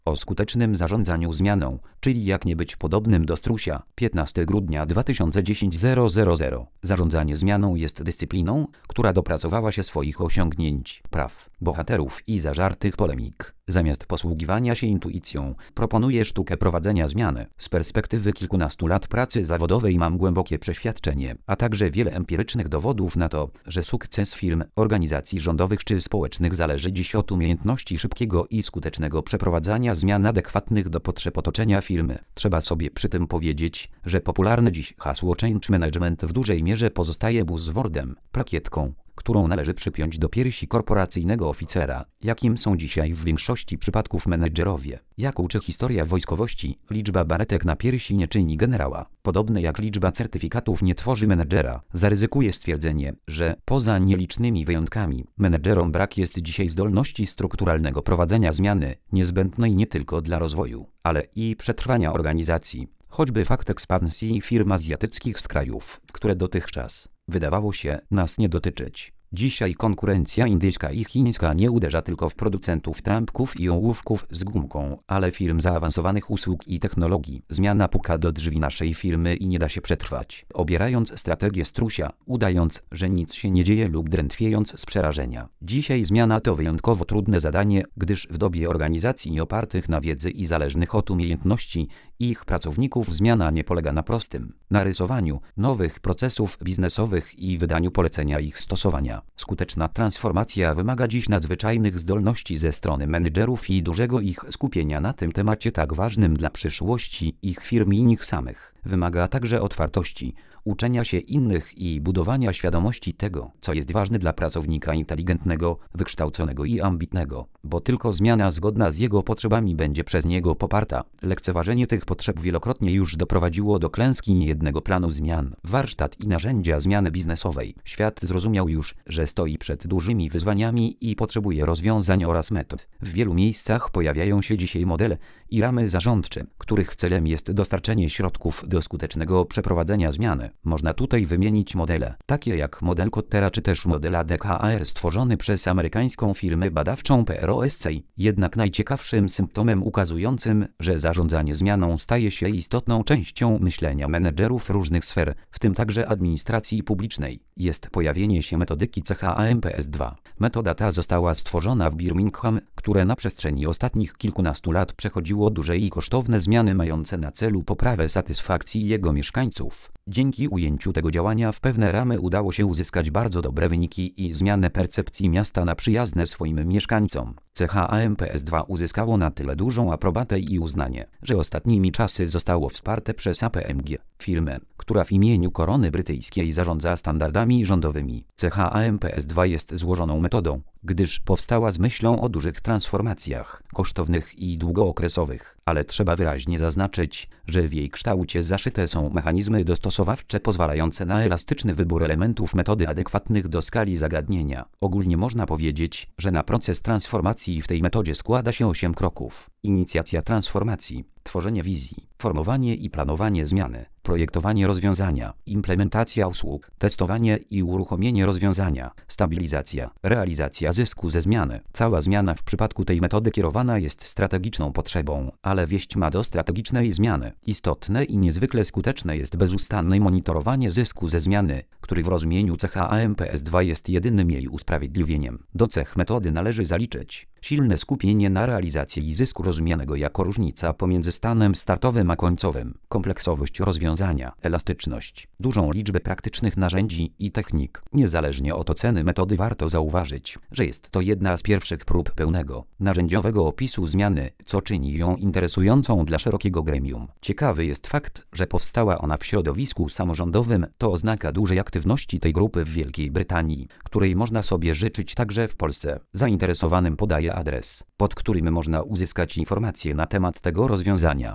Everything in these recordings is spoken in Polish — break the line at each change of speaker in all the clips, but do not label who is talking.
O skutecznym zarządzaniu zmianą, czyli jak nie być podobnym do strusia. 15 grudnia 2010 000. Zarządzanie zmianą jest dyscypliną, która dopracowała się swoich osiągnięć, praw, bohaterów i zażartych polemik. Zamiast posługiwania się intuicją, proponuję sztukę prowadzenia zmiany. Z perspektywy kilkunastu lat pracy zawodowej mam głębokie przeświadczenie, a także wiele empirycznych dowodów na to, że sukces firm, organizacji rządowych czy społecznych zależy dziś od umiejętności szybkiego i skutecznego przeprowadzania zmian adekwatnych do potrzeb otoczenia firmy. Trzeba sobie przy tym powiedzieć, że popularne dziś hasło change management w dużej mierze pozostaje buzzwordem, plakietką, którą należy przypiąć do piersi korporacyjnego oficera, jakim są dzisiaj w większości przypadków menedżerowie. Jak uczy historia wojskowości, liczba baretek na piersi nie czyni generała. Podobnie jak liczba certyfikatów nie tworzy menedżera, zaryzykuję stwierdzenie, że poza nielicznymi wyjątkami, menedżerom brak jest dzisiaj zdolności strukturalnego prowadzenia zmiany, niezbędnej nie tylko dla rozwoju, ale i przetrwania organizacji. Choćby fakt ekspansji firm azjatyckich z krajów, które dotychczas wydawało się nas nie dotyczyć. Dzisiaj konkurencja indyjska i chińska nie uderza tylko w producentów trampków i ołówków z gumką, ale firm zaawansowanych usług i technologii. Zmiana puka do drzwi naszej firmy i nie da się przetrwać. Obierając strategię strusia, udając, że nic się nie dzieje lub drętwiejąc z przerażenia. Dzisiaj zmiana to wyjątkowo trudne zadanie, gdyż w dobie organizacji opartych na wiedzy i zależnych od umiejętności ich pracowników zmiana nie polega na prostym narysowaniu nowych procesów biznesowych i wydaniu polecenia ich stosowania. Skuteczna transformacja wymaga dziś nadzwyczajnych zdolności ze strony menedżerów i dużego ich skupienia na tym temacie tak ważnym dla przyszłości ich firm i nich samych. Wymaga także otwartości, uczenia się innych i budowania świadomości tego, co jest ważne dla pracownika inteligentnego, wykształconego i ambitnego, bo tylko zmiana zgodna z jego potrzebami będzie przez niego poparta. Lekceważenie tych potrzeb wielokrotnie już doprowadziło do klęski niejednego planu zmian. Warsztat i narzędzia zmiany biznesowej. Świat zrozumiał już, że stoi przed dużymi wyzwaniami i potrzebuje rozwiązań oraz metod. W wielu miejscach pojawiają się dzisiaj modele i ramy zarządcze, których celem jest dostarczenie środków do skutecznego przeprowadzenia zmiany. Można tutaj wymienić modele, takie jak model Kottera czy też model ADKR stworzony przez amerykańską firmę badawczą PROSC. Jednak najciekawszym symptomem ukazującym, że zarządzanie zmianą staje się istotną częścią myślenia menedżerów różnych sfer, w tym także administracji publicznej, jest pojawienie się metodyki CHAMPS-2. Metoda ta została stworzona w Birmingham, które na przestrzeni ostatnich kilkunastu lat przechodziło duże i kosztowne zmiany mające na celu poprawę satysfakcji jego mieszkańców. Dzięki ujęciu tego działania w pewne ramy udało się uzyskać bardzo dobre wyniki i zmianę percepcji miasta na przyjazne swoim mieszkańcom. CHAMPS-2 uzyskało na tyle dużą aprobatę i uznanie, że ostatnimi czasy zostało wsparte przez APMG, firmę, która w imieniu Korony Brytyjskiej zarządza standardami rządowymi. CHAMPS-2 jest złożoną metodą, gdyż powstała z myślą o dużych transformacjach, kosztownych i długookresowych, ale trzeba wyraźnie zaznaczyć, że w jej kształcie zaszyte są mechanizmy dostosowawcze pozwalające na elastyczny wybór elementów metody adekwatnych do skali zagadnienia. Ogólnie można powiedzieć, że na proces transformacji w tej metodzie składa się 8 kroków. Inicjacja transformacji, tworzenie wizji, formowanie i planowanie zmiany, projektowanie rozwiązania, implementacja usług, testowanie i uruchomienie rozwiązania, stabilizacja, realizacja zysku ze zmiany. Cała zmiana w przypadku tej metody kierowana jest strategiczną potrzebą, ale wieść ma do strategicznej zmiany. Istotne i niezwykle skuteczne jest bezustanne monitorowanie zysku ze zmiany, który w rozumieniu CHAMPS-2 jest jedynym jej usprawiedliwieniem. Do cech metody należy zaliczyć silne skupienie na realizacji i zysku rozumianego jako różnica pomiędzy stanem startowym a końcowym, kompleksowość rozwiązania, elastyczność, dużą liczbę praktycznych narzędzi i technik. Niezależnie od oceny metody warto zauważyć, że jest to jedna z pierwszych prób pełnego, narzędziowego opisu zmiany, co czyni ją interesującą dla szerokiego gremium. Ciekawy jest fakt, że powstała ona w środowisku samorządowym, to oznaka dużej aktywności tej grupy w Wielkiej Brytanii, której można sobie życzyć także w Polsce. Zainteresowanym podaje adres, pod którym można uzyskać informacje na temat tego rozwiązania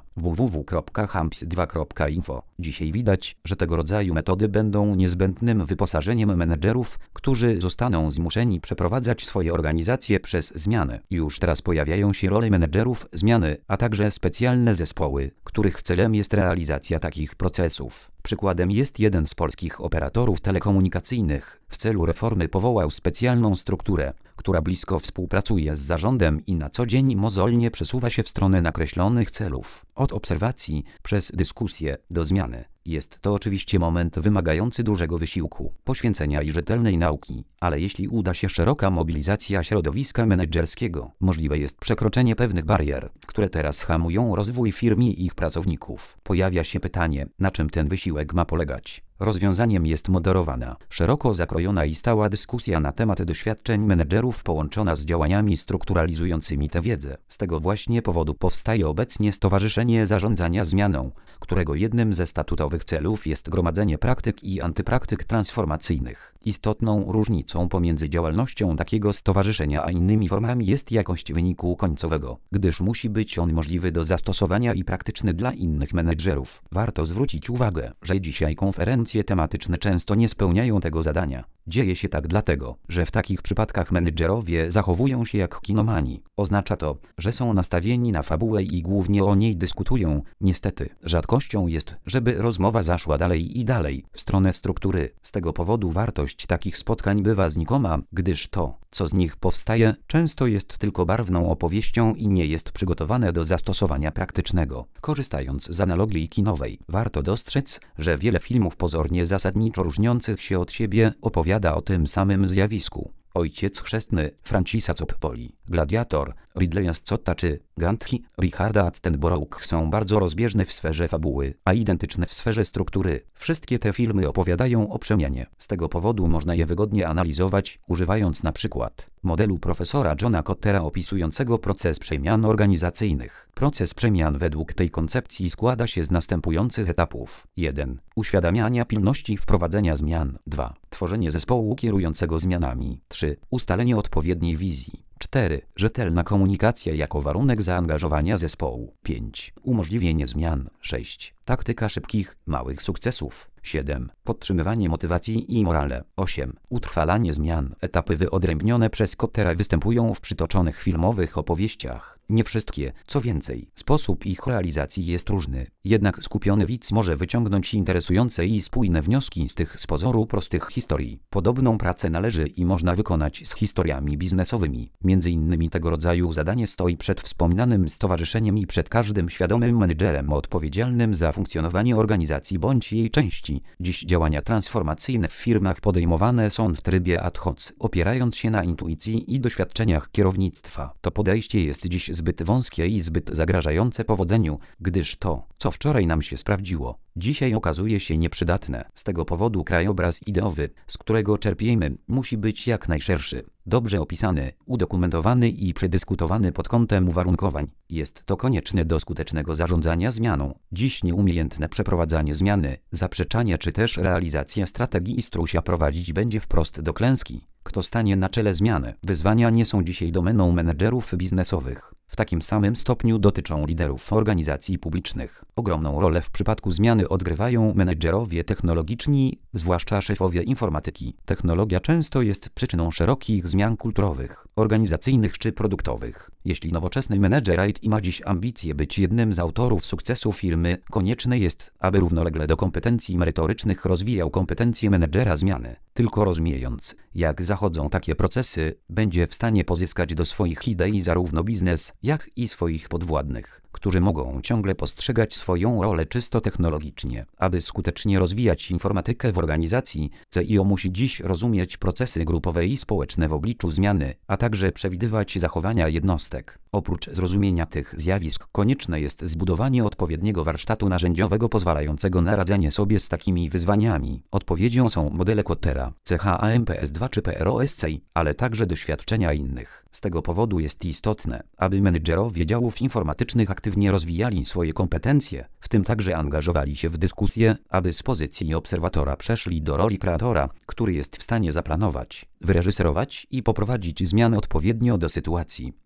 www.hamps2.info. Dzisiaj widać, że tego rodzaju metody będą niezbędnym wyposażeniem menedżerów, którzy zostaną zmuszeni przeprowadzać swoje organizacje przez zmianę. Już teraz pojawiają się role menedżerów zmiany, a także specjalne zespoły, których celem jest realizacja takich procesów. Przykładem jest jeden z polskich operatorów telekomunikacyjnych. W celu reformy powołał specjalną strukturę, która blisko współpracuje z zarządem i na co dzień mozolnie przesuwa się w stronę nakreślonych celów. Od obserwacji, przez dyskusję, do zmiany. Jest to oczywiście moment wymagający dużego wysiłku, poświęcenia i rzetelnej nauki, ale jeśli uda się szeroka mobilizacja środowiska menedżerskiego, możliwe jest przekroczenie pewnych barier, które teraz hamują rozwój firm i ich pracowników. Pojawia się pytanie, na czym ten wysiłek ma polegać. Rozwiązaniem jest moderowana, szeroko zakrojona i stała dyskusja na temat doświadczeń menedżerów połączona z działaniami strukturalizującymi tę wiedzę. Z tego właśnie powodu powstaje obecnie Stowarzyszenie Zarządzania Zmianą, którego jednym ze statutowych celów jest gromadzenie praktyk i antypraktyk transformacyjnych. Istotną różnicą pomiędzy działalnością takiego stowarzyszenia a innymi formami jest jakość wyniku końcowego, gdyż musi być on możliwy do zastosowania i praktyczny dla innych menedżerów. Warto zwrócić uwagę, że dzisiaj konferencje tematyczne często nie spełniają tego zadania. Dzieje się tak dlatego, że w takich przypadkach menedżerowie zachowują się jak kinomani. Oznacza to, że są nastawieni na fabułę i głównie o niej dyskutują. Niestety, rzadkością jest, żeby rozmowa zaszła dalej i dalej, w stronę struktury. Z tego powodu wartość takich spotkań bywa znikoma, gdyż to, co z nich powstaje, często jest tylko barwną opowieścią i nie jest przygotowane do zastosowania praktycznego. Korzystając z analogii kinowej, warto dostrzec, że wiele filmów pozornie zasadniczo różniących się od siebie opowiada o tym samym zjawisku. Ojciec chrzestny Francisa Coppoli, Gladiator, Ridleya Scotta czy Gandhi, Richarda Attenborough są bardzo rozbieżne w sferze fabuły, a identyczne w sferze struktury. Wszystkie te filmy opowiadają o przemianie. Z tego powodu można je wygodnie analizować, używając na przykład modelu profesora Johna Kottera opisującego proces przemian organizacyjnych. Proces przemian według tej koncepcji składa się z następujących etapów. 1. Uświadamiania pilności wprowadzenia zmian. 2. Tworzenie zespołu kierującego zmianami. 3. Ustalenie odpowiedniej wizji. 4. Rzetelna komunikacja jako warunek zaangażowania zespołu. 5. Umożliwienie zmian. 6. Taktyka szybkich, małych sukcesów. 7. Podtrzymywanie motywacji i morale. 8. Utrwalanie zmian. Etapy wyodrębnione przez Kottera występują w przytoczonych filmowych opowieściach. Nie wszystkie, co więcej, sposób ich realizacji jest różny. Jednak skupiony widz może wyciągnąć interesujące i spójne wnioski z tych z pozoru prostych historii. Podobną pracę należy i można wykonać z historiami biznesowymi. Między innymi tego rodzaju zadanie stoi przed wspomnianym stowarzyszeniem i przed każdym świadomym menedżerem odpowiedzialnym za funkcjonowanie organizacji bądź jej części. Dziś działania transformacyjne w firmach podejmowane są w trybie ad hoc, opierając się na intuicji i doświadczeniach kierownictwa. To podejście jest dziś zbyt wąskie i zbyt zagrażające powodzeniu, gdyż to, co wczoraj nam się sprawdziło, dzisiaj okazuje się nieprzydatne. Z tego powodu krajobraz ideowy, z którego czerpiemy, musi być jak najszerszy, dobrze opisany, udokumentowany i przedyskutowany pod kątem uwarunkowań. Jest to konieczne do skutecznego zarządzania zmianą. Dziś nieumiejętne przeprowadzanie zmiany, zaprzeczanie czy też realizacja strategii strusia prowadzić będzie wprost do klęski. Kto stanie na czele zmiany? Wyzwania nie są dzisiaj domeną menedżerów biznesowych. W takim samym stopniu dotyczą liderów organizacji publicznych. Ogromną rolę w przypadku zmiany odgrywają menedżerowie technologiczni, zwłaszcza szefowie informatyki. Technologia często jest przyczyną szerokich zmian kulturowych, organizacyjnych czy produktowych. Jeśli nowoczesny menedżer IT ma dziś ambicje być jednym z autorów sukcesu firmy, konieczne jest, aby równolegle do kompetencji merytorycznych rozwijał kompetencje menedżera zmiany. Tylko rozumiejąc, jak zachodzą takie procesy, będzie w stanie pozyskać do swoich idei zarówno biznes, jak i swoich podwładnych, którzy mogą ciągle postrzegać swoją rolę czysto technologicznie. Aby skutecznie rozwijać informatykę w organizacji, CIO musi dziś rozumieć procesy grupowe i społeczne w obliczu zmiany, a także przewidywać zachowania jednostek. Oprócz zrozumienia tych zjawisk konieczne jest zbudowanie odpowiedniego warsztatu narzędziowego pozwalającego na radzenie sobie z takimi wyzwaniami. Odpowiedzią są modele Kottera, CHAMPS2 czy PROSCI, ale także doświadczenia innych. Z tego powodu jest istotne, aby menedżerowie działów informatycznych aktywnie rozwijali swoje kompetencje, w tym także angażowali się w dyskusję, aby z pozycji obserwatora przeszli do roli kreatora, który jest w stanie zaplanować, wyreżyserować i poprowadzić zmiany odpowiednio do sytuacji.